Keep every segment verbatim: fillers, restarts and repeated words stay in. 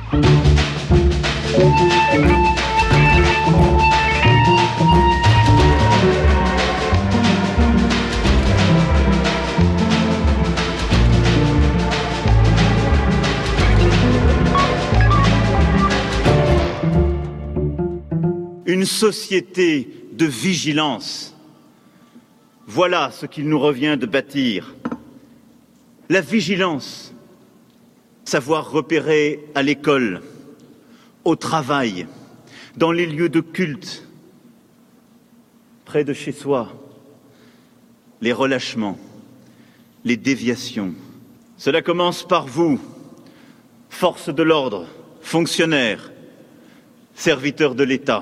Une société de vigilance. Voilà ce qu'il nous revient de bâtir. La vigilance, savoir repérer à l'école, au travail, dans les lieux de culte, près de chez soi, les relâchements, les déviations. Cela commence par vous, forces de l'ordre, fonctionnaires, serviteurs de l'État.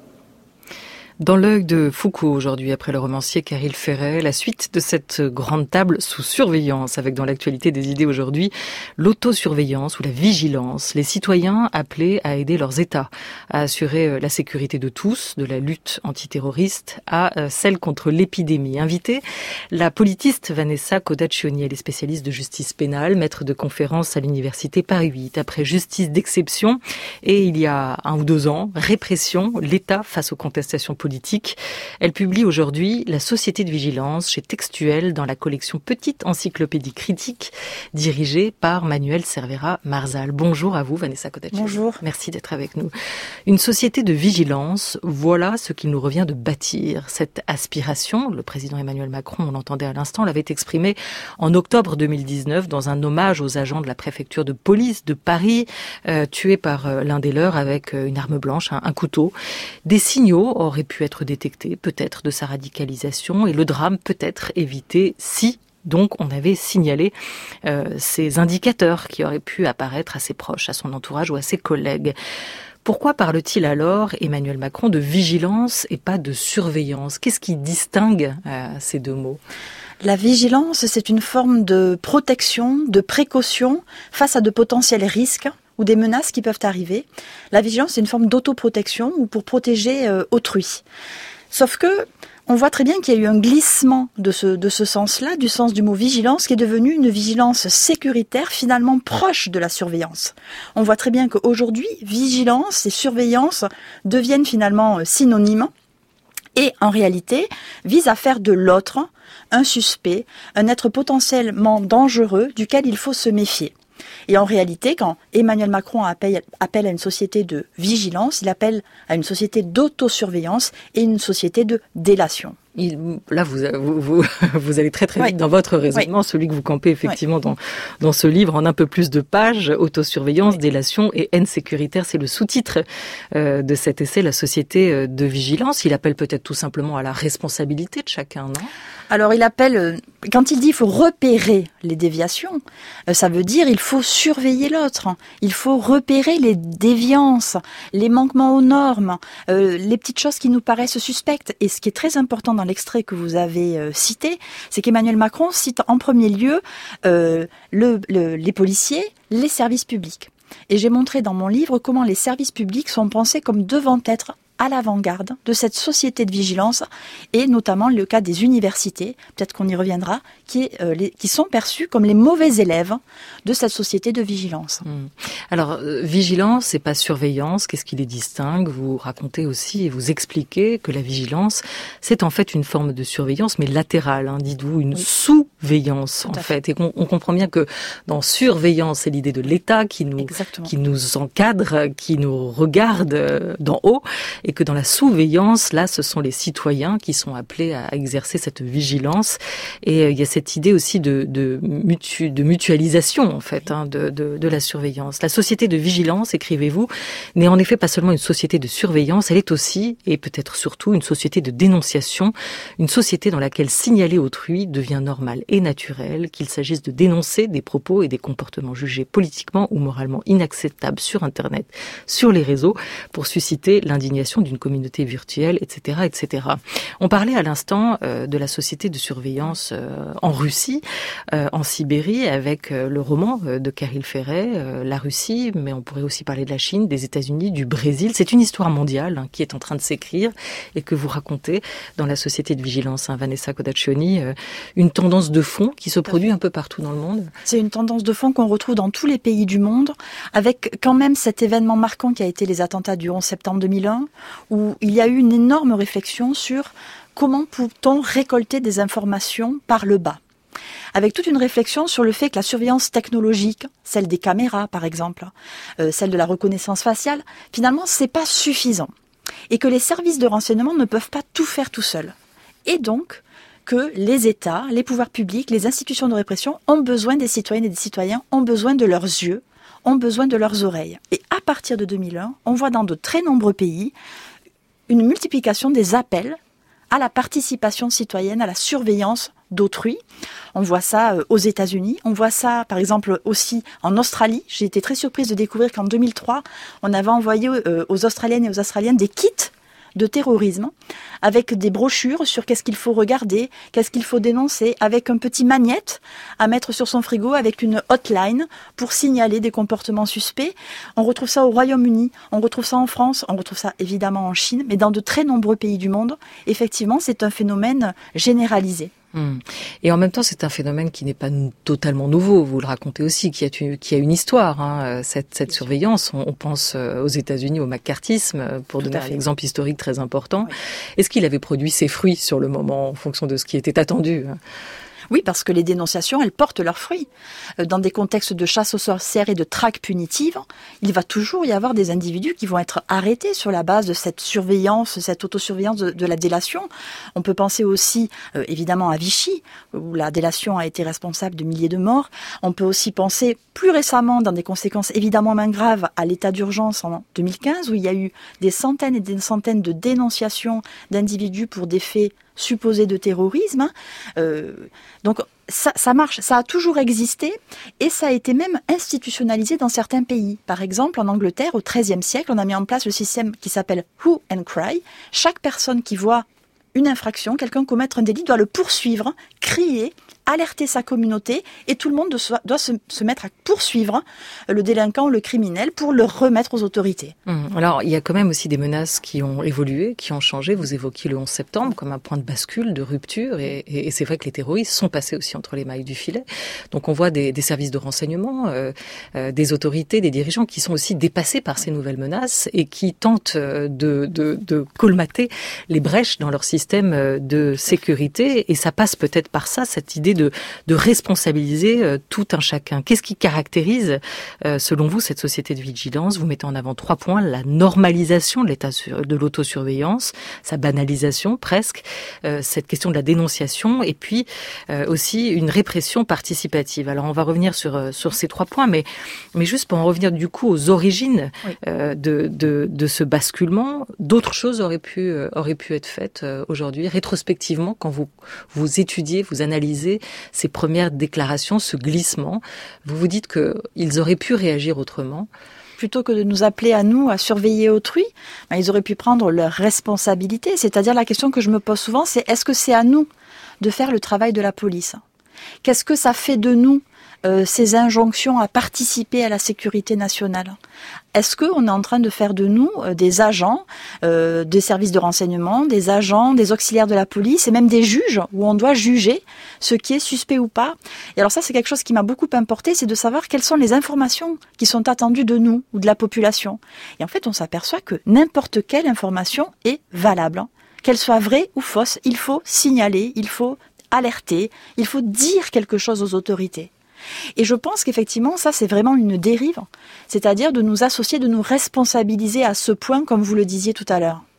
Dans l'œil de Foucault aujourd'hui, après le romancier Caril Ferret, la suite de cette grande table sous surveillance, avec dans l'actualité des idées aujourd'hui, l'autosurveillance ou la vigilance, les citoyens appelés à aider leurs États, à assurer la sécurité de tous, de la lutte antiterroriste à celle contre l'épidémie. Invitée, la politiste Vanessa Codaccioni, elle est spécialiste de justice pénale, maître de conférence à l'université Paris huit. Après justice d'exception et il y a un ou deux ans, répression, l'État face aux contestations politiques. Elle publie aujourd'hui La Société de vigilance chez Textuel dans la collection Petite encyclopédie critique dirigée par Manuel Cervera Marzal. Bonjour à vous Vanessa Codaccioni. Bonjour. Merci d'être avec nous. Une société de vigilance, voilà ce qu'il nous revient de bâtir. Cette aspiration, le président Emmanuel Macron, on l'entendait à l'instant, l'avait exprimée en octobre deux mille dix-neuf dans un hommage aux agents de la préfecture de police de Paris, euh, tués par euh, l'un des leurs avec euh, une arme blanche, un, un couteau. Des signaux auraient pu être détecté, peut-être de sa radicalisation, et le drame peut-être évité si, donc, on avait signalé euh, ces indicateurs qui auraient pu apparaître à ses proches, à son entourage ou à ses collègues. Pourquoi parle-t-il alors, Emmanuel Macron, de vigilance et pas de surveillance ? Qu'est-ce qui distingue euh, ces deux mots ? La vigilance, c'est une forme de protection, de précaution face à de potentiels risques ou des menaces qui peuvent arriver. La vigilance, c'est une forme d'autoprotection ou pour protéger euh, autrui. Sauf que on voit très bien qu'il y a eu un glissement de ce, de ce sens-là, du sens du mot vigilance, qui est devenu une vigilance sécuritaire, finalement proche de la surveillance. On voit très bien qu'aujourd'hui, vigilance et surveillance deviennent finalement synonymes et, en réalité, visent à faire de l'autre un suspect, un être potentiellement dangereux duquel il faut se méfier. Et en réalité, quand Emmanuel Macron appelle, appelle à une société de vigilance, il appelle à une société d'autosurveillance et une société de délation. Il, là, vous, vous, vous, vous allez très très vite oui. dans votre raisonnement, oui. celui que vous campez effectivement oui. dans, dans ce livre en un peu plus de pages, autosurveillance, oui. délation et haine sécuritaire. C'est le sous-titre euh, de cet essai, La Société de vigilance. Il appelle peut-être tout simplement à la responsabilité de chacun, non ? Alors il appelle, quand il dit il faut repérer les déviations, ça veut dire il faut surveiller l'autre, il faut repérer les déviances, les manquements aux normes, euh, les petites choses qui nous paraissent suspectes. Et ce qui est très important dans l'extrait que vous avez euh, cité, c'est qu'Emmanuel Macron cite en premier lieu euh, le, le, les policiers, les services publics. Et j'ai montré dans mon livre comment les services publics sont pensés comme devant être à l'avant-garde de cette société de vigilance, et notamment le cas des universités, peut-être qu'on y reviendra, qui, est, euh, les, qui sont perçus comme les mauvais élèves de cette société de vigilance. Mmh. Alors, euh, vigilance, c'est pas surveillance, qu'est-ce qui les distingue ? Vous racontez aussi et vous expliquez que la vigilance, c'est en fait une forme de surveillance, mais latérale, hein, dites-vous, une oui. sous-veillance, en fait. fait. Et qu'on, on comprend bien que dans surveillance, c'est l'idée de l'État qui nous, qui nous encadre, qui nous regarde d'en haut, et que dans la sous-veillance, là, ce sont les citoyens qui sont appelés à exercer cette vigilance. Et euh, il y a cette idée aussi de, de, mutu, de mutualisation, en fait, hein, de, de, de la surveillance. La société de vigilance, écrivez-vous, n'est en effet pas seulement une société de surveillance, elle est aussi, et peut-être surtout, une société de dénonciation, une société dans laquelle signaler autrui devient normal et naturel, qu'il s'agisse de dénoncer des propos et des comportements jugés politiquement ou moralement inacceptables sur Internet, sur les réseaux, pour susciter l'indignation création d'une communauté virtuelle, et cetera, et cetera. On parlait à l'instant euh, de la société de surveillance euh, en Russie, euh, en Sibérie, avec euh, le roman euh, de Kirill Ferret, euh, la Russie, mais on pourrait aussi parler de la Chine, des États-Unis, du Brésil. C'est une histoire mondiale hein, qui est en train de s'écrire et que vous racontez dans la société de vigilance, hein, Vanessa Codaccioni, euh, une tendance de fond qui se produit un peu partout dans le monde. C'est une tendance de fond qu'on retrouve dans tous les pays du monde, avec quand même cet événement marquant qui a été les attentats du onze septembre deux mille un, où il y a eu une énorme réflexion sur comment peut-on récolter des informations par le bas. Avec toute une réflexion sur le fait que la surveillance technologique, celle des caméras par exemple, euh, celle de la reconnaissance faciale, finalement c'est pas suffisant. Et que les services de renseignement ne peuvent pas tout faire tout seuls. Et donc, que les États, les pouvoirs publics, les institutions de répression ont besoin des citoyennes et des citoyens, ont besoin de leurs yeux, ont besoin de leurs oreilles. Et à partir de deux mille un, on voit dans de très nombreux pays une multiplication des appels à la participation citoyenne, à la surveillance d'autrui. On voit ça aux États-Unis, on voit ça par exemple aussi en Australie. J'ai été très surprise de découvrir qu'en deux mille trois, on avait envoyé aux Australiennes et aux Australiennes des kits de terrorisme, avec des brochures sur qu'est-ce qu'il faut regarder, qu'est-ce qu'il faut dénoncer, avec un petit magnette à mettre sur son frigo, avec une hotline pour signaler des comportements suspects. On retrouve ça au Royaume-Uni, on retrouve ça en France, on retrouve ça évidemment en Chine, mais dans de très nombreux pays du monde, effectivement, c'est un phénomène généralisé. Hum. Et en même temps, c'est un phénomène qui n'est pas totalement nouveau. Vous le racontez aussi, qui a, qui a une histoire. Hein, cette, cette surveillance, on, on pense aux États-Unis au macartisme, pour Tout donner un exemple historique très important. Oui. Est-ce qu'il avait produit ses fruits sur le moment, en fonction de ce qui était attendu ? Oui, parce que les dénonciations, elles portent leurs fruits. Dans des contextes de chasse aux sorcières et de traque punitive, il va toujours y avoir des individus qui vont être arrêtés sur la base de cette surveillance, cette autosurveillance de, de la délation. On peut penser aussi, euh, évidemment, à Vichy, où la délation a été responsable de milliers de morts. On peut aussi penser, plus récemment, dans des conséquences évidemment moins graves, à l'état d'urgence en deux mille quinze, où il y a eu des centaines et des centaines de dénonciations d'individus pour des faits supposé de terrorisme. Euh, donc ça, ça marche, ça a toujours existé et ça a été même institutionnalisé dans certains pays. Par exemple, en Angleterre, au treizième siècle, on a mis en place le système qui s'appelle Hue and Cry. Chaque personne qui voit une infraction, quelqu'un commettre un délit, doit le poursuivre, crier, alerter sa communauté et tout le monde doit se, se mettre à poursuivre le délinquant ou le criminel pour le remettre aux autorités. Mmh. Alors, il y a quand même aussi des menaces qui ont évolué, qui ont changé. Vous évoquiez le onze septembre comme un point de bascule, de rupture et, et, et c'est vrai que les terroristes sont passés aussi entre les mailles du filet. Donc, on voit des, des services de renseignement, euh, euh, des autorités, des dirigeants qui sont aussi dépassés par ces nouvelles menaces et qui tentent de, de, de colmater les brèches dans leur système de sécurité et ça passe peut-être par ça, cette idée De, de responsabiliser euh, tout un chacun. Qu'est-ce qui caractérise, euh, selon vous, cette société de vigilance ? Vous mettez en avant trois points. La normalisation de l'état de l'autosurveillance, sa banalisation presque, euh, cette question de la dénonciation et puis euh, aussi une répression participative. Alors on va revenir sur, euh, sur ces trois points, mais, mais juste pour en revenir du coup aux origines oui. euh, de, de, de ce basculement, d'autres choses auraient pu, euh, auraient pu être faites euh, aujourd'hui, rétrospectivement, quand vous, vous étudiez, vous analysez ces premières déclarations, ce glissement. Vous vous dites qu'ils auraient pu réagir autrement. Plutôt que de nous appeler à nous à surveiller autrui, ben, ils auraient pu prendre leurs responsabilités. C'est-à-dire la question que je me pose souvent, c'est est-ce que c'est à nous de faire le travail de la police ? Qu'est-ce que ça fait de nous euh, ces injonctions à participer à la sécurité nationale ? Est-ce qu'on est en train de faire de nous euh, des agents euh, des services de renseignement, des agents, des auxiliaires de la police et même des juges où on doit juger ce qui est suspect ou pas ? Et alors ça, c'est quelque chose qui m'a beaucoup importé, c'est de savoir quelles sont les informations qui sont attendues de nous ou de la population. Et en fait, on s'aperçoit que n'importe quelle information est valable. Qu'elle soit vraie ou fausse, il faut signaler, il faut alerter, il faut dire quelque chose aux autorités. Et je pense qu'effectivement, ça, c'est vraiment une dérive, c'est-à-dire de nous associer, de nous responsabiliser à ce point, comme vous le disiez tout à l'heure.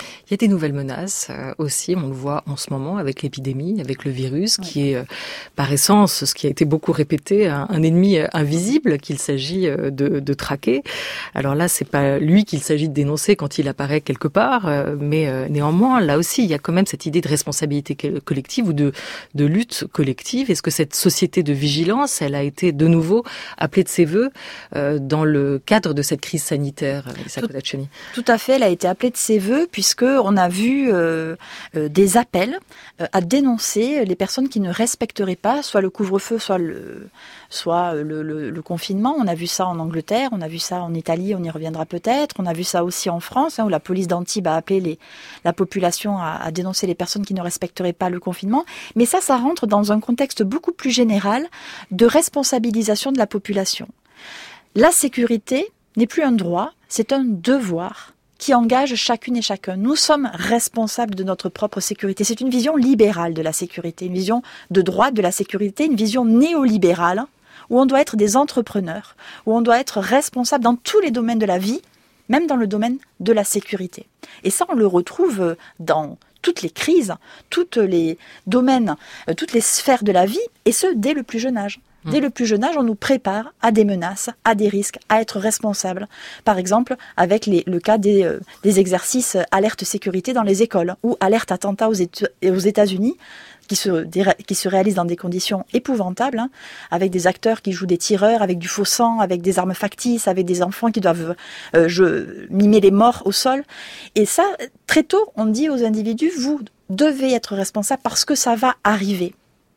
Il y a des nouvelles menaces euh, aussi, on le voit en ce moment avec l'épidémie, avec le virus, oui. qui est euh, par essence, ce qui a été beaucoup répété, un, un ennemi invisible qu'il s'agit euh, de, de traquer. Alors là, c'est pas lui qu'il s'agit de dénoncer quand il apparaît quelque part, euh, mais euh, néanmoins, là aussi, il y a quand même cette idée de responsabilité collective ou de, de lutte collective. Est-ce que cette société de vigilance, elle a été de nouveau appelée de ses voeux euh, dans le cadre de cette crise sanitaire, Elisa Codaccioni ? Tout à fait, elle a été appelée de ses voeux puisque on a vu euh, euh, des appels euh, à dénoncer les personnes qui ne respecteraient pas soit le couvre-feu, soit le soit le, le, le confinement. On a vu ça en Angleterre, on a vu ça en Italie, on y reviendra peut-être. On a vu ça aussi en France, hein, où la police d'Antibes a appelé les, la population à, à dénoncer les personnes qui ne respecteraient pas le confinement. Mais ça, ça rentre dans un contexte beaucoup plus général de responsabilisation de la population. La sécurité n'est plus un droit, c'est un devoir qui engage chacune et chacun. Nous sommes responsables de notre propre sécurité. C'est une vision libérale de la sécurité, une vision de droit de la sécurité, une vision néolibérale, où on doit être des entrepreneurs, où on doit être responsable dans tous les domaines de la vie, même dans le domaine de la sécurité. Et ça, on le retrouve dans toutes les crises, tous les domaines, toutes les sphères de la vie, et ce, dès le plus jeune âge. Dès le plus jeune âge, on nous prépare à des menaces, à des risques, à être responsable. Par exemple, avec les, le cas des, euh, des exercices alerte sécurité dans les écoles ou alerte attentat aux, Éta- aux États-Unis, qui se, qui se réalisent dans des conditions épouvantables, hein, avec des acteurs qui jouent des tireurs, avec du faux sang, avec des armes factices, avec des enfants qui doivent euh, je, mimer les morts au sol. Et ça, très tôt, on dit aux individus, vous devez être responsable parce que ça va arriver.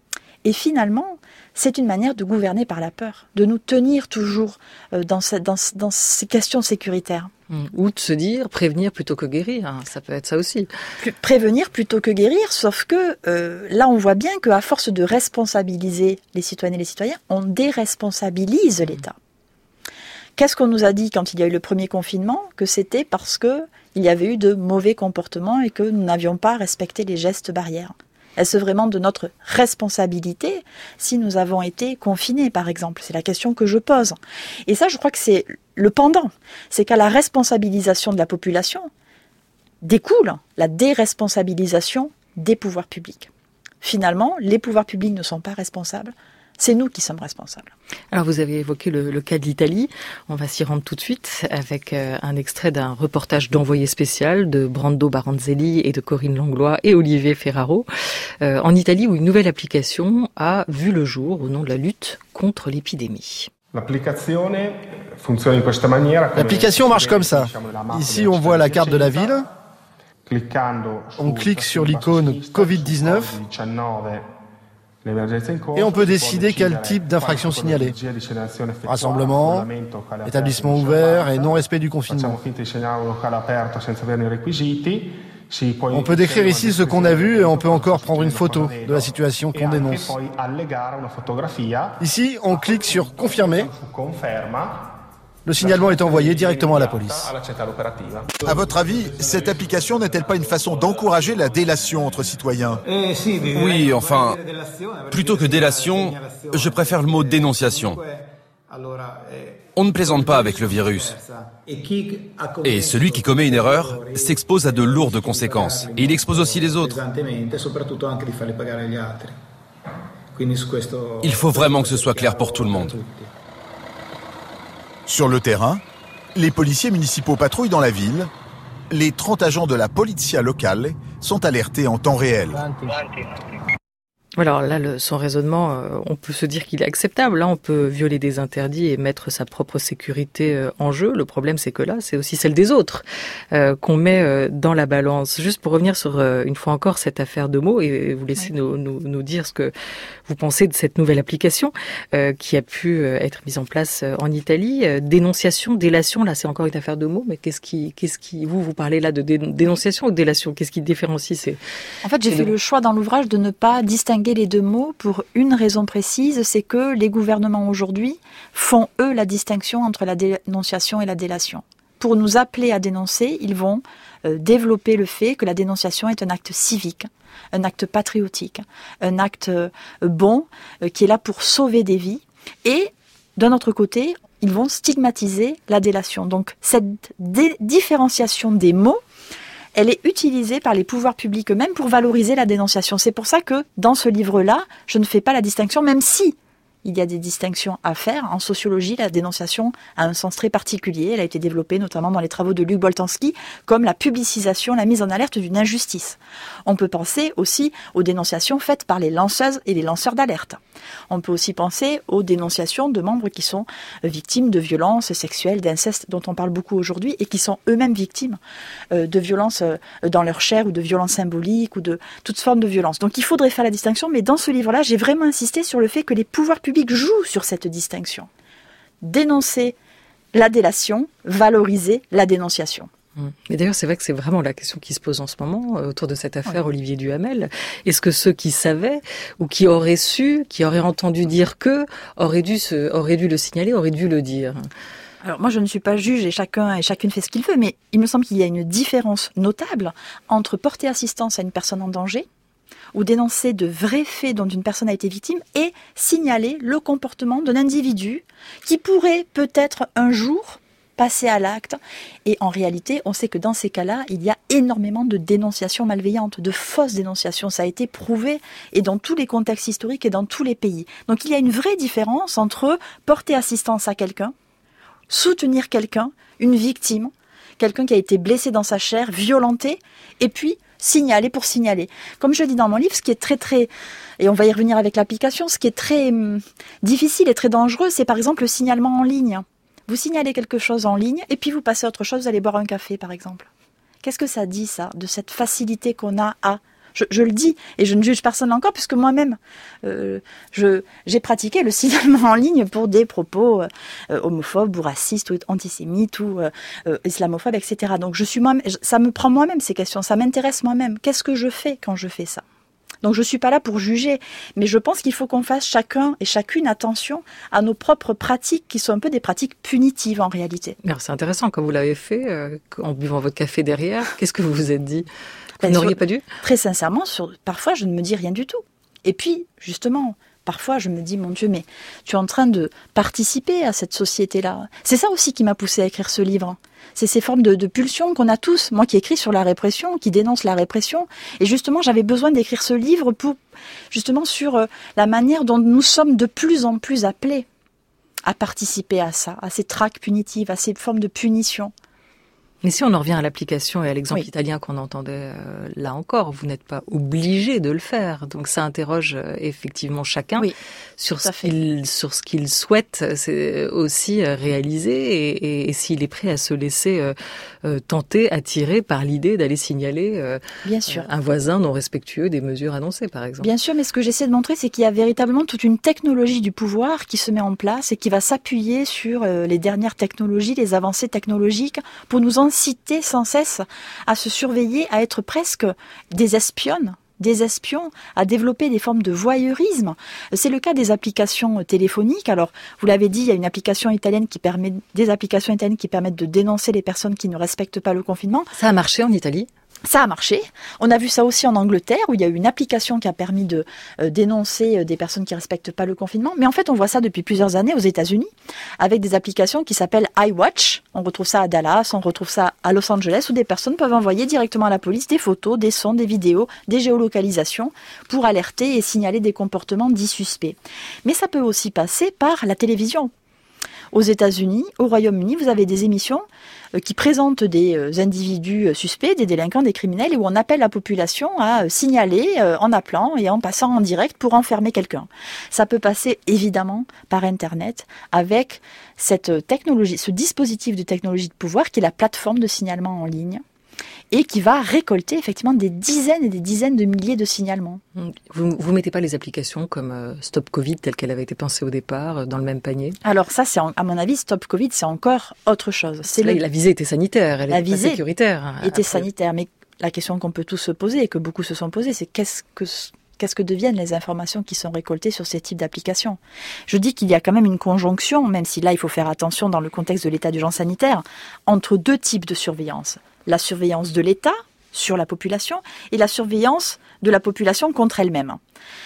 Et finalement, c'est une manière de gouverner par la peur, de nous tenir toujours dans, ce, dans, dans ces questions sécuritaires. Ou de se dire prévenir plutôt que guérir, hein, ça peut être ça aussi. Prévenir plutôt que guérir, sauf que euh, là on voit bien qu'à force de responsabiliser les citoyennes et les citoyens, on déresponsabilise l'État. Qu'est-ce qu'on nous a dit quand il y a eu le premier confinement ? Que c'était parce qu'il y avait eu de mauvais comportements et que nous n'avions pas respecté les gestes barrières. Est-ce vraiment de notre responsabilité si nous avons été confinés, par exemple ? C'est la question que je pose. Et ça, je crois que c'est le pendant. C'est qu'à la responsabilisation de la population découle la déresponsabilisation des pouvoirs publics. Finalement, les pouvoirs publics ne sont pas responsables. C'est nous qui sommes responsables. Alors vous avez évoqué le, le cas de l'Italie. On va s'y rendre tout de suite avec euh, un extrait d'un reportage d'Envoyé spécial de Brando Baranzelli et de Corinne Langlois et Olivier Ferraro. Euh, en Italie, où une nouvelle application a vu le jour au nom de la lutte contre l'épidémie. L'application marche comme ça. Ici, on voit la carte de la ville. On clique sur l'icône covid dix-neuf. Et on peut décider quel type d'infraction signaler. Rassemblement, établissement ouvert et non-respect du confinement. On peut décrire ici ce qu'on a vu et on peut encore prendre une photo de la situation qu'on dénonce. Ici, on clique sur « Confirmer ». Le signalement est envoyé directement à la police. À votre avis, cette application n'est-elle pas une façon d'encourager la délation entre citoyens ? Oui, enfin, plutôt que délation, je préfère le mot dénonciation. On ne plaisante pas avec le virus. Et celui qui commet une erreur s'expose à de lourdes conséquences. Et il expose aussi les autres. Il faut vraiment que ce soit clair pour tout le monde. Sur le terrain, les policiers municipaux patrouillent dans la ville. Les trente agents de la Polizia locale sont alertés en temps réel. Alors là, le, son raisonnement, euh, on peut se dire qu'il est acceptable. Là, on peut violer des interdits et mettre sa propre sécurité euh, en jeu. Le problème, c'est que là, c'est aussi celle des autres euh, qu'on met euh, dans la balance. Juste pour revenir sur, euh, une fois encore, cette affaire de mots et vous laisser oui. nous, nous, nous dire ce que vous pensez de cette nouvelle application euh, qui a pu euh, être mise en place euh, en Italie. Euh, dénonciation, délation, là, c'est encore une affaire de mots. Mais qu'est-ce qui, qu'est-ce qui, vous, vous parlez là de dé- dénonciation ou de délation ? Qu'est-ce qui différencie ces... En fait, j'ai fait le choix dans l'ouvrage de ne pas distinguer les deux mots pour une raison précise, c'est que les gouvernements aujourd'hui font, eux, la distinction entre la dénonciation et la délation. Pour nous appeler à dénoncer, ils vont euh, développer le fait que la dénonciation est un acte civique, un acte patriotique, un acte euh, bon, euh, qui est là pour sauver des vies. Et, d'un autre côté, ils vont stigmatiser la délation. Donc, cette dé- différenciation des mots, elle est utilisée par les pouvoirs publics eux-mêmes pour valoriser la dénonciation. C'est pour ça que dans ce livre-là, je ne fais pas la distinction, même si il y a des distinctions à faire. En sociologie, la dénonciation a un sens très particulier. Elle a été développée notamment dans les travaux de Luc Boltanski comme la publicisation, la mise en alerte d'une injustice. On peut penser aussi aux dénonciations faites par les lanceuses et les lanceurs d'alerte. On peut aussi penser aux dénonciations de membres qui sont victimes de violences sexuelles, d'inceste, dont on parle beaucoup aujourd'hui, et qui sont eux-mêmes victimes de violences dans leur chair ou de violences symboliques ou de toutes formes de violences. Donc il faudrait faire la distinction, mais dans ce livre-là, j'ai vraiment insisté sur le fait que les pouvoirs publics joue sur cette distinction. Dénoncer la délation, valoriser la dénonciation. Mais d'ailleurs, c'est vrai que c'est vraiment la question qui se pose en ce moment euh, autour de cette affaire oui. Olivier Duhamel. Est-ce que ceux qui savaient ou qui auraient su, qui auraient entendu dire que, auraient dû, se, auraient dû le signaler, auraient dû le dire ? Alors moi, je ne suis pas juge et chacun et chacune fait ce qu'il veut, mais il me semble qu'il y a une différence notable entre porter assistance à une personne en danger ou dénoncer de vrais faits dont une personne a été victime et signaler le comportement d'un individu qui pourrait peut-être un jour passer à l'acte. Et en réalité, on sait que dans ces cas-là, il y a énormément de dénonciations malveillantes, de fausses dénonciations. Ça a été prouvé et dans tous les contextes historiques et dans tous les pays. Donc il y a une vraie différence entre porter assistance à quelqu'un, soutenir quelqu'un, une victime, quelqu'un qui a été blessé dans sa chair, violenté, et puis signaler pour signaler. Comme je dis dans mon livre, ce qui est très très, et on va y revenir avec l'application, ce qui est très hum, difficile et très dangereux, c'est par exemple le signalement en ligne. Vous signalez quelque chose en ligne, et puis vous passez à autre chose, vous allez boire un café par exemple. Qu'est-ce que ça dit ça, de cette facilité qu'on a à... Je, je le dis, et je ne juge personne encore, puisque moi-même, euh, je, j'ai pratiqué le signalement en ligne pour des propos euh, homophobes ou racistes ou antisémites ou euh, euh, islamophobes, et cetera. Donc je suis moi, ça me prend moi-même ces questions, ça m'intéresse moi-même. Qu'est-ce que je fais quand je fais ça ? Donc je ne suis pas là pour juger, mais je pense qu'il faut qu'on fasse chacun et chacune attention à nos propres pratiques, qui sont un peu des pratiques punitives en réalité. Alors c'est intéressant, quand vous l'avez fait, euh, en buvant votre café derrière, qu'est-ce que vous vous êtes dit ? Vous Ben, n'auriez sur, pas dû ? Très sincèrement, sur, parfois je ne me dis rien du tout. Et puis, justement, parfois je me dis, mon Dieu, mais tu es en train de participer à cette société-là. C'est ça aussi qui m'a poussée à écrire ce livre. C'est ces formes de, de pulsions qu'on a tous. Moi qui écris sur la répression, qui dénonce la répression. Et justement, j'avais besoin d'écrire ce livre pour, justement, sur euh, la manière dont nous sommes de plus en plus appelés à participer à ça, à ces traques punitives, à ces formes de punition. Mais si on en revient à l'application et à l'exemple oui. italien qu'on entendait euh, là encore, vous n'êtes pas obligé de le faire. Donc ça interroge euh, effectivement chacun oui, sur, ce qu'il, sur ce qu'il souhaite c'est aussi euh, réaliser et, et, et s'il est prêt à se laisser euh, euh, tenter, attirer par l'idée d'aller signaler euh, Bien sûr. Euh, un voisin non respectueux des mesures annoncées, par exemple. Bien sûr, mais ce que j'essaie de montrer, c'est qu'il y a véritablement toute une technologie du pouvoir qui se met en place et qui va s'appuyer sur euh, les dernières technologies, les avancées technologiques pour nous en inciter sans cesse à se surveiller, à être presque des espionnes, des espions, à développer des formes de voyeurisme. C'est le cas des applications téléphoniques. Alors, vous l'avez dit, il y a une application italienne qui permet, des applications italiennes qui permettent de dénoncer les personnes qui ne respectent pas le confinement. Ça a marché en Italie ? Ça a marché. On a vu ça aussi en Angleterre, où il y a eu une application qui a permis de euh, dénoncer euh, des personnes qui respectent pas le confinement. Mais en fait, on voit ça depuis plusieurs années aux États-Unis, avec des applications qui s'appellent iWatch. On retrouve ça à Dallas, on retrouve ça à Los Angeles, où des personnes peuvent envoyer directement à la police des photos, des sons, des vidéos, des géolocalisations, pour alerter et signaler des comportements dits suspects. Mais ça peut aussi passer par la télévision. Aux États-Unis, au Royaume-Uni, vous avez des émissions qui présentent des individus suspects, des délinquants, des criminels, et où on appelle la population à signaler en appelant et en passant en direct pour enfermer quelqu'un. Ça peut passer évidemment par Internet avec cette technologie, ce dispositif de technologie de pouvoir qui est la plateforme de signalement en ligne, et qui va récolter effectivement des dizaines et des dizaines de milliers de signalements. Vous ne mettez pas les applications comme euh, Stop Covid, telle qu'elle avait été pensée au départ, euh, dans le même panier ? Alors ça, c'est en, à mon avis, Stop Covid, c'est encore autre chose. C'est Là, le... La visée était sanitaire, elle la était visée pas sécuritaire. était après. sanitaire, mais la question qu'on peut tous se poser, et que beaucoup se sont posées, c'est qu'est-ce que... Qu'est-ce que deviennent les informations qui sont récoltées sur ces types d'applications ? Je dis qu'il y a quand même une conjonction, même si là il faut faire attention dans le contexte de l'état d'urgence sanitaire, entre deux types de surveillance. La surveillance de l'État sur la population et la surveillance de la population contre elle-même.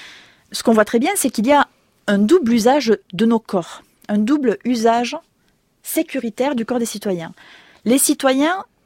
Ce qu'on voit très bien, c'est qu'il y a un double usage de nos corps, un double usage sécuritaire du corps des citoyens. Les citoyens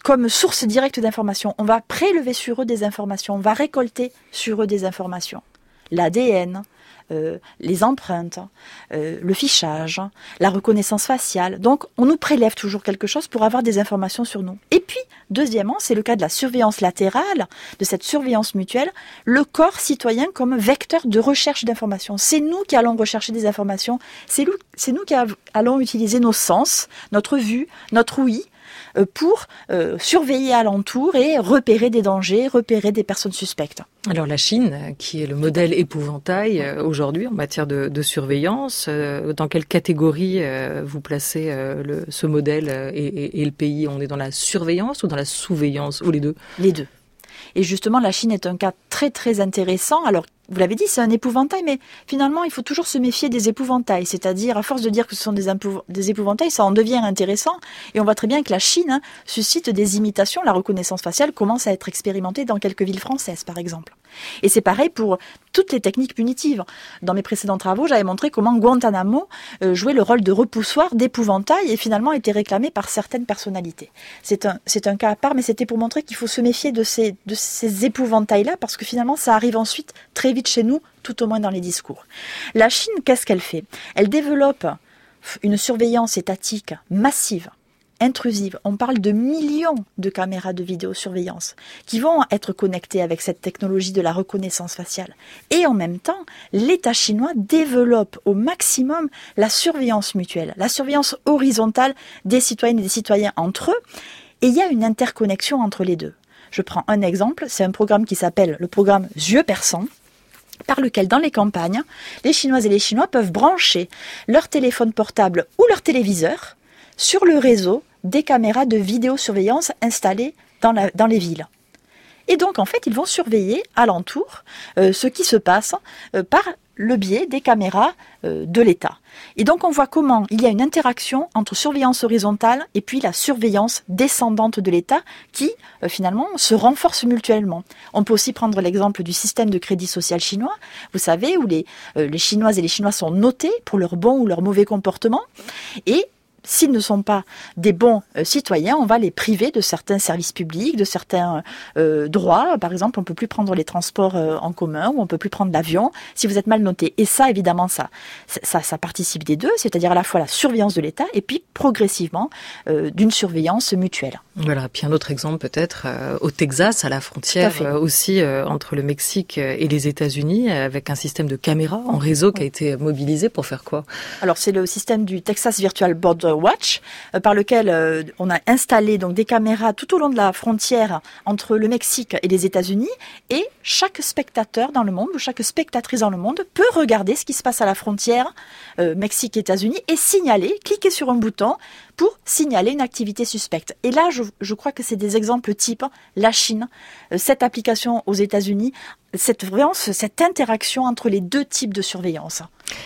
comme source directe d'informations. On va prélever sur eux des informations, on va récolter sur eux des informations. L'A D N, euh, les empreintes, euh, le fichage, la reconnaissance faciale. Donc, on nous prélève toujours quelque chose pour avoir des informations sur nous. Et puis, deuxièmement, c'est le cas de la surveillance latérale, de cette surveillance mutuelle, le corps citoyen comme vecteur de recherche d'informations. C'est nous qui allons rechercher des informations, c'est nous, c'est nous qui allons utiliser nos sens, notre vue, notre ouïe, pour euh, surveiller alentour et repérer des dangers, repérer des personnes suspectes. Alors la Chine, qui est le modèle épouvantail euh, aujourd'hui en matière de, de surveillance, euh, dans quelle catégorie euh, vous placez euh, le, ce modèle et, et, et le pays? On est dans la surveillance ou dans la sous-veillance, ou les deux? Les deux. Et justement, la Chine est un cas très très intéressant. Alors, vous l'avez dit, c'est un épouvantail, mais finalement, il faut toujours se méfier des épouvantails. C'est-à-dire, à force de dire que ce sont des, impou- des épouvantails, ça en devient intéressant. Et on voit très bien que la Chine hein, suscite des imitations. La reconnaissance faciale commence à être expérimentée dans quelques villes françaises, par exemple. Et c'est pareil pour toutes les techniques punitives. Dans mes précédents travaux, j'avais montré comment Guantanamo euh, jouait le rôle de repoussoir, d'épouvantail, et finalement était réclamé par certaines personnalités. C'est un, c'est un cas à part, mais c'était pour montrer qu'il faut se méfier de ces, de ces épouvantails-là, parce que finalement, ça arrive ensuite très vite chez nous, tout au moins dans les discours. La Chine, qu'est-ce qu'elle fait? Elle développe une surveillance étatique massive, intrusive. On parle de millions de caméras de vidéosurveillance qui vont être connectées avec cette technologie de la reconnaissance faciale. Et en même temps, l'État chinois développe au maximum la surveillance mutuelle, la surveillance horizontale des citoyennes et des citoyens entre eux. Et il y a une interconnexion entre les deux. Je prends un exemple, c'est un programme qui s'appelle le programme Yeux perçants, par lequel, dans les campagnes, les Chinoises et les Chinois peuvent brancher leur téléphone portable ou leur téléviseur sur le réseau des caméras de vidéosurveillance installées dans, la, dans les villes. Et donc, en fait, ils vont surveiller alentour euh, ce qui se passe euh, par le biais des caméras euh, de l'État. Et donc, on voit comment il y a une interaction entre surveillance horizontale et puis la surveillance descendante de l'État qui, euh, finalement, se renforcent mutuellement. On peut aussi prendre l'exemple du système de crédit social chinois, vous savez, où les, euh, les Chinoises et les Chinois sont notés pour leur bon ou leur mauvais comportement. Et s'ils ne sont pas des bons euh, citoyens, on va les priver de certains services publics, de certains euh, droits. Par exemple, on ne peut plus prendre les transports euh, en commun ou on ne peut plus prendre l'avion si vous êtes mal noté. Et ça, évidemment, ça, ça, ça participe des deux, c'est-à-dire à la fois la surveillance de l'État et puis progressivement euh, d'une surveillance mutuelle. Voilà, puis un autre exemple peut-être euh, au Texas, à la frontière euh, aussi euh, entre le Mexique et les États-Unis, avec un système de caméras en réseau qui a été mobilisé pour faire quoi? Alors c'est le système du Texas Virtual Border Watch, euh, par lequel euh, on a installé donc des caméras tout au long de la frontière entre le Mexique et les États-Unis, et chaque spectateur dans le monde ou chaque spectatrice dans le monde peut regarder ce qui se passe à la frontière euh, Mexique-États-Unis et signaler, cliquer sur un bouton pour signaler une activité suspecte. Et là, je, je crois que c'est des exemples types. La Chine, euh, cette application aux États-Unis, cette, vraiment, cette interaction entre les deux types de surveillance.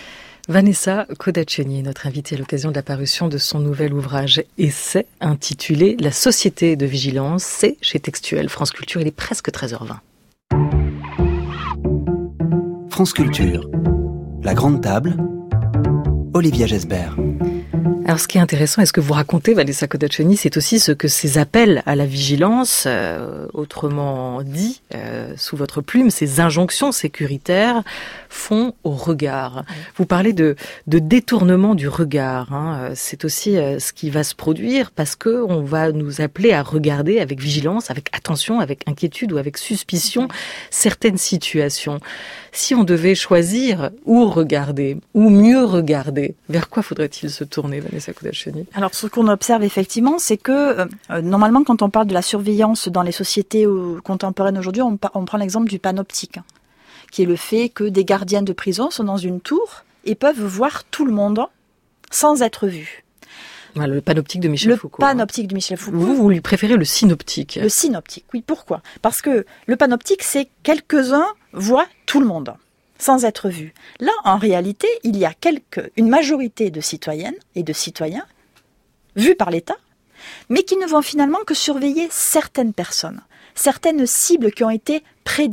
Vanessa Kodacheni, notre invitée à l'occasion de la parution de son nouvel ouvrage essai intitulé « La société de vigilance », c'est chez Textuel. France Culture, il est presque treize heures vingt. France Culture, la grande table, Olivia Gesbert. Alors, ce qui est intéressant, et ce que vous racontez, Vanessa Kodacheni, c'est aussi ce que ces appels à la vigilance, euh, autrement dit, euh, sous votre plume, ces injonctions sécuritaires, font au regard. Vous parlez de, de détournement du regard. Hein. C'est aussi euh, ce qui va se produire parce que on va nous appeler à regarder avec vigilance, avec attention, avec inquiétude ou avec suspicion certaines situations. Si on devait choisir où regarder, ou mieux regarder, vers quoi faudrait-il se tourner, Vanessa Kodacheni? Alors, ce qu'on observe effectivement, c'est que euh, normalement, quand on parle de la surveillance dans les sociétés euh, contemporaines aujourd'hui, on, on prend l'exemple du panoptique, hein, qui est le fait que des gardiens de prison sont dans une tour et peuvent voir tout le monde sans être vus. Voilà, le panoptique de Michel le Foucault. Le panoptique de Michel Foucault. Vous, vous lui préférez le synoptique? Le synoptique, oui. Pourquoi? Parce que le panoptique, c'est quelques-uns voient tout le monde, sans être vus. Là, en réalité, il y a quelques, une majorité de citoyennes et de citoyens vus par l'État, mais qui ne vont finalement que surveiller certaines personnes, certaines cibles qui ont été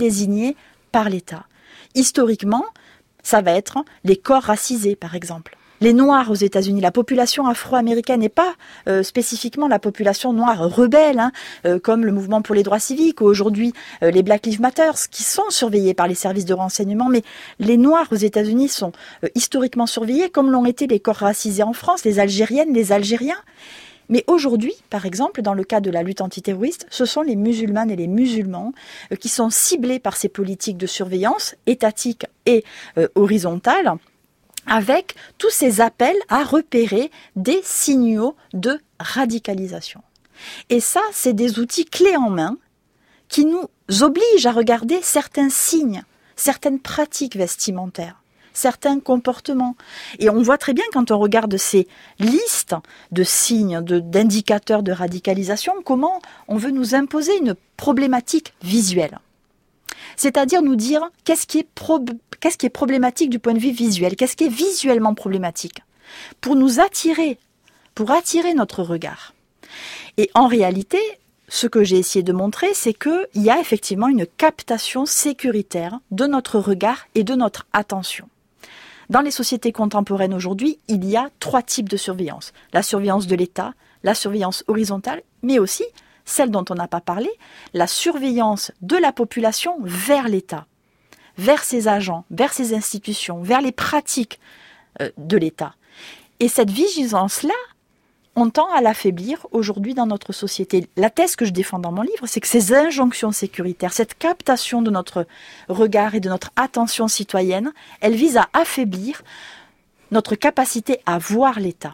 prédésignées par l'État. Historiquement, ça va être les corps racisés, par exemple. Les Noirs aux États-Unis, la population afro-américaine n'est pas euh, spécifiquement la population noire rebelle, hein, euh, comme le mouvement pour les droits civiques ou aujourd'hui euh, les Black Lives Matter, qui sont surveillés par les services de renseignement. Mais les Noirs aux États-Unis sont euh, historiquement surveillés, comme l'ont été les corps racisés en France, les Algériennes, les Algériens. Mais aujourd'hui, par exemple, dans le cas de la lutte antiterroriste, ce sont les musulmanes et les musulmans euh, qui sont ciblés par ces politiques de surveillance étatique et euh, horizontale, avec tous ces appels à repérer des signaux de radicalisation. Et ça, c'est des outils clés en main qui nous obligent à regarder certains signes, certaines pratiques vestimentaires, certains comportements. Et on voit très bien quand on regarde ces listes de signes, de, d'indicateurs de radicalisation, comment on veut nous imposer une problématique visuelle. C'est-à-dire nous dire qu'est-ce qui est, pro- qu'est-ce qui est problématique du point de vue visuel, qu'est-ce qui est visuellement problématique, pour nous attirer, pour attirer notre regard. Et en réalité, ce que j'ai essayé de montrer, c'est qu'il y a effectivement une captation sécuritaire de notre regard et de notre attention. Dans les sociétés contemporaines aujourd'hui, il y a trois types de surveillance. La surveillance de l'État, la surveillance horizontale, mais aussi celle dont on n'a pas parlé, la surveillance de la population vers l'État, vers ses agents, vers ses institutions, vers les pratiques de l'État. Et cette vigilance-là, on tend à l'affaiblir aujourd'hui dans notre société. La thèse que je défends dans mon livre, c'est que ces injonctions sécuritaires, cette captation de notre regard et de notre attention citoyenne, elle vise à affaiblir notre capacité à voir l'État,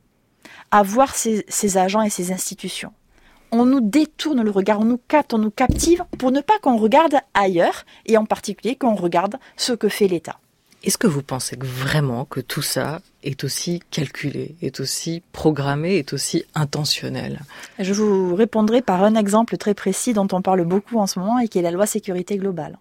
à voir ses, ses agents et ses institutions. On nous détourne le regard, on nous capte, on nous captive pour ne pas qu'on regarde ailleurs et en particulier qu'on regarde ce que fait l'État. Est-ce que vous pensez que vraiment que tout ça est aussi calculé, est aussi programmé, est aussi intentionnel ? Je vous répondrai par un exemple très précis dont on parle beaucoup en ce moment et qui est la loi sécurité globale.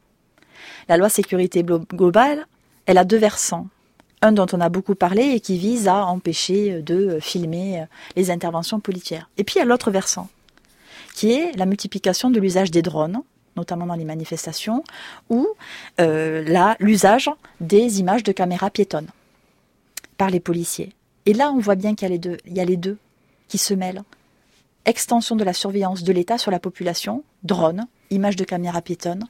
La loi sécurité globale, elle a deux versants. Un dont on a beaucoup parlé et qui vise à empêcher de filmer les interventions policières. Et puis il y a l'autre versant, qui est la multiplication de l'usage des drones, notamment dans les manifestations, ou euh, là, l'usage des images de caméras piétonnes par les policiers. Et là, on voit bien qu'il y a les deux, il y a les deux qui se mêlent. Extension de la surveillance de l'État sur la population, drones, images de caméras piétonnes,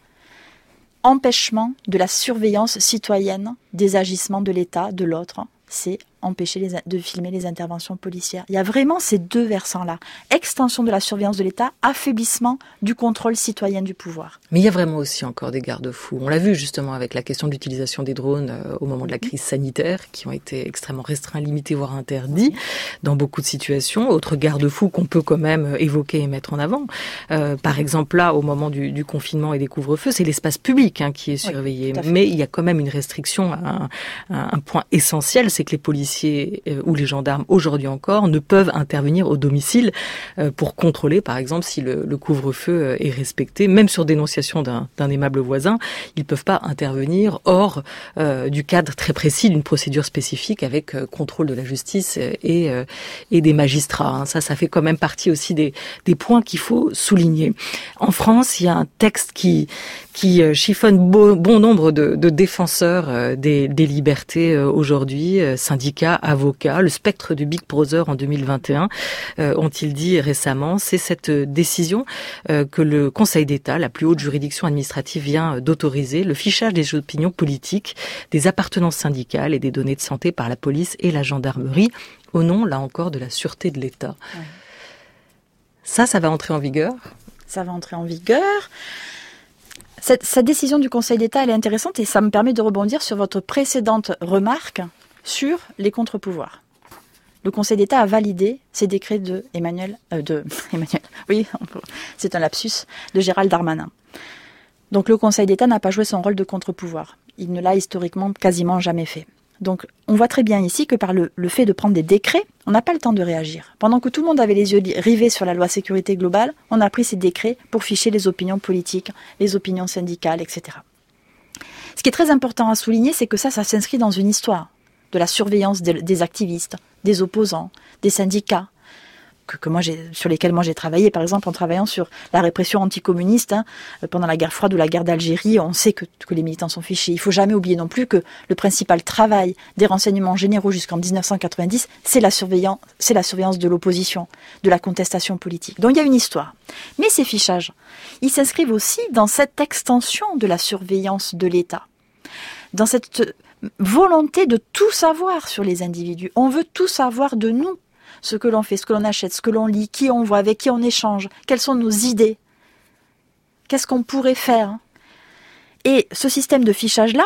empêchement de la surveillance citoyenne des agissements de l'État, de l'autre, c'est empêcher les, de filmer les interventions policières. Il y a vraiment ces deux versants-là. Extension de la surveillance de l'État, affaiblissement du contrôle citoyen du pouvoir. Mais il y a vraiment aussi encore des garde-fous. On l'a vu justement avec la question de l'utilisation des drones euh, au moment de la crise sanitaire, qui ont été extrêmement restreints, limités, voire interdits dans beaucoup de situations. Autre garde-fou qu'on peut quand même évoquer et mettre en avant. Euh, par exemple, là, au moment du, du confinement et des couvre-feux, c'est l'espace public hein, qui est surveillé. Oui, mais il y a quand même une restriction, un, un, un point essentiel, c'est que les policiers ou les gendarmes, aujourd'hui encore, ne peuvent intervenir au domicile pour contrôler, par exemple, si le, le couvre-feu est respecté. Même sur dénonciation d'un, d'un aimable voisin, ils ne peuvent pas intervenir hors euh, du cadre très précis d'une procédure spécifique avec euh, contrôle de la justice et, euh, et des magistrats. Hein. Ça, ça fait quand même partie aussi des, des points qu'il faut souligner. En France, il y a un texte qui, qui chiffonne bon, bon nombre de, de défenseurs euh, des, des libertés euh, aujourd'hui, euh, syndicats, avocats. Le spectre du Big Brother en deux mille vingt et un, euh, ont-ils dit récemment, c'est cette décision euh, que le Conseil d'État, la plus haute juridiction administrative, vient d'autoriser, le fichage des opinions politiques, des appartenances syndicales et des données de santé par la police et la gendarmerie, au nom, là encore, de la sûreté de l'État. Ouais. Ça, ça va entrer en vigueur ? Ça va entrer en vigueur. Cette, cette décision du Conseil d'État, elle est intéressante et ça me permet de rebondir sur votre précédente remarque sur les contre-pouvoirs. Le Conseil d'État a validé ces décrets de Emmanuel, euh, de Emmanuel, oui, c'est un lapsus, de Gérald Darmanin. Donc le Conseil d'État n'a pas joué son rôle de contre-pouvoir. Il ne l'a historiquement quasiment jamais fait. Donc on voit très bien ici que par le, le fait de prendre des décrets, on n'a pas le temps de réagir. Pendant que tout le monde avait les yeux rivés sur la loi sécurité globale, on a pris ces décrets pour ficher les opinions politiques, les opinions syndicales, et cetera. Ce qui est très important à souligner, c'est que ça, ça s'inscrit dans une histoire de la surveillance des activistes, des opposants, des syndicats, que, que moi j'ai, sur lesquels moi j'ai travaillé, par exemple en travaillant sur la répression anticommuniste hein, pendant la guerre froide ou la guerre d'Algérie, on sait que, que les militants sont fichés. Il faut jamais oublier non plus que le principal travail des renseignements généraux jusqu'en dix-neuf cent quatre-vingt-dix, c'est la surveillance, c'est la surveillance de l'opposition, de la contestation politique. Donc il y a une histoire. Mais ces fichages, ils s'inscrivent aussi dans cette extension de la surveillance de l'État, dans cette volonté de tout savoir sur les individus. On veut tout savoir de nous, ce que l'on fait, ce que l'on achète, ce que l'on lit, qui on voit, avec qui on échange, quelles sont nos idées, qu'est-ce qu'on pourrait faire. Et ce système de fichage-là,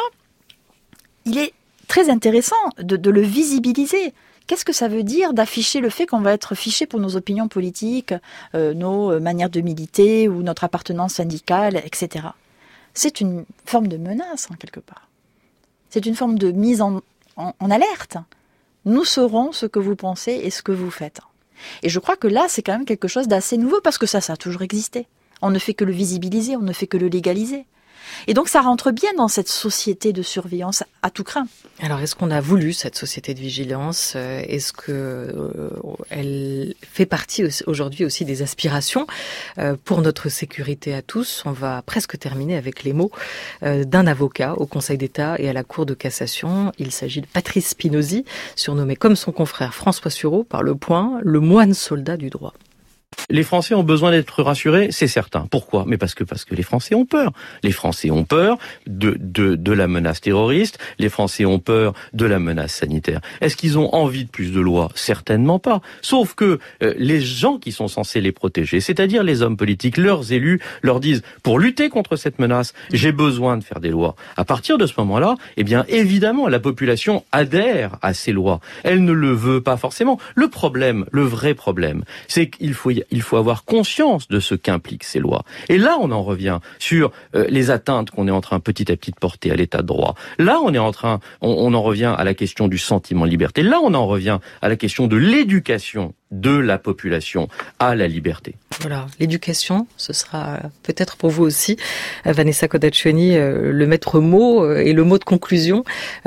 il est très intéressant de, de le visibiliser. Qu'est-ce que ça veut dire d'afficher le fait qu'on va être fiché pour nos opinions politiques, euh, nos manières de militer ou notre appartenance syndicale, et cetera. C'est une forme de menace, hein, quelque part. C'est une forme de mise en, en, en alerte. Nous saurons ce que vous pensez et ce que vous faites. Et je crois que là, c'est quand même quelque chose d'assez nouveau, parce que ça, ça a toujours existé. On ne fait que le visibiliser, on ne fait que le légaliser. Et donc ça rentre bien dans cette société de surveillance à tout craint. Alors est-ce qu'on a voulu cette société de vigilance ? Est-ce que euh, elle fait partie aujourd'hui aussi des aspirations euh, pour notre sécurité à tous ? On va presque terminer avec les mots euh, d'un avocat au Conseil d'État et à la Cour de cassation. Il s'agit de Patrice Spinozzi, surnommé comme son confrère François Sureau par Le Point, le moine soldat du droit. Les Français ont besoin d'être rassurés, c'est certain. Pourquoi ? Mais parce que parce que les Français ont peur. Les Français ont peur de de de la menace terroriste. Les Français ont peur de la menace sanitaire. Est-ce qu'ils ont envie de plus de lois ? Certainement pas. Sauf que euh, les gens qui sont censés les protéger, c'est-à-dire les hommes politiques, leurs élus, leur disent pour lutter contre cette menace, j'ai besoin de faire des lois. À partir de ce moment-là, eh bien évidemment, la population adhère à ces lois. Elle ne le veut pas forcément. Le problème, le vrai problème, c'est qu'il faut y Il faut avoir conscience de ce qu'impliquent ces lois. Et là, on en revient sur euh, les atteintes qu'on est en train petit à petit de porter à l'état de droit. Là, on est en train, on, on en revient à la question du sentiment de liberté. Là, on en revient à la question de l'éducation de la population à la liberté. Voilà, l'éducation, ce sera peut-être pour vous aussi, Vanessa Codaccioni, le maître mot et le mot de conclusion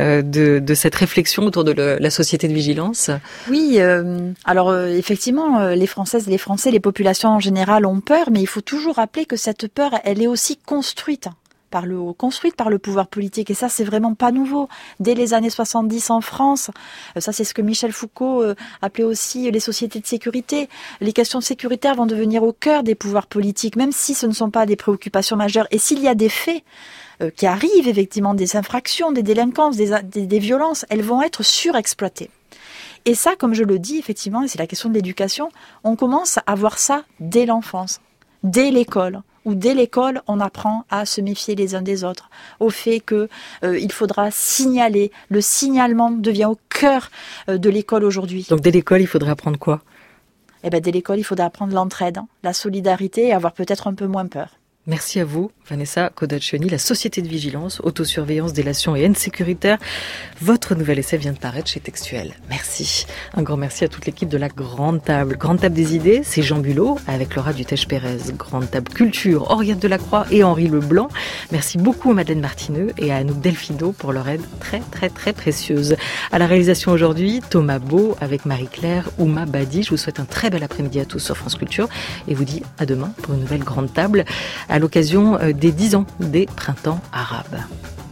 de, de cette réflexion autour de le, la société de vigilance. Oui, euh, alors euh, effectivement, les Françaises, les Français, les populations en général ont peur, mais il faut toujours rappeler que cette peur, elle est aussi construite par le haut, construite par le pouvoir politique. Et ça, c'est vraiment pas nouveau. Dès les années soixante-dix en France, ça c'est ce que Michel Foucault euh, appelait aussi les sociétés de sécurité. Les questions sécuritaires vont devenir au cœur des pouvoirs politiques, même si ce ne sont pas des préoccupations majeures. Et s'il y a des faits euh, qui arrivent, effectivement, des infractions, des délinquances, des, des, des violences, elles vont être surexploitées. Et ça, comme je le dis, effectivement, et c'est la question de l'éducation, on commence à voir ça dès l'enfance, dès l'école. Où dès l'école, on apprend à se méfier les uns des autres, au fait que euh, il faudra signaler. Le signalement devient au cœur euh, de l'école aujourd'hui. Donc dès l'école, il faudrait apprendre quoi ? Eh ben dès l'école, il faudra apprendre l'entraide, hein, la solidarité et avoir peut-être un peu moins peur. Merci à vous, Vanessa Codaccioni, la société de vigilance, autosurveillance, délation et haine sécuritaire. Votre nouvel essai vient de paraître chez Textuel. Merci. Un grand merci à toute l'équipe de la Grande Table. Grande Table des idées, c'est Jean Bulot avec Laura Dutèche-Pérez. Grande Table Culture, Henriette Delacroix et Henri Leblanc. Merci beaucoup à Madeleine Martineux et à Anouk Delfido pour leur aide très très très précieuse. À la réalisation aujourd'hui, Thomas Beau avec Marie-Claire, Ouma Badi. Je vous souhaite un très bel après-midi à tous sur France Culture et vous dis à demain pour une nouvelle Grande Table à l'occasion des dix ans des printemps arabes.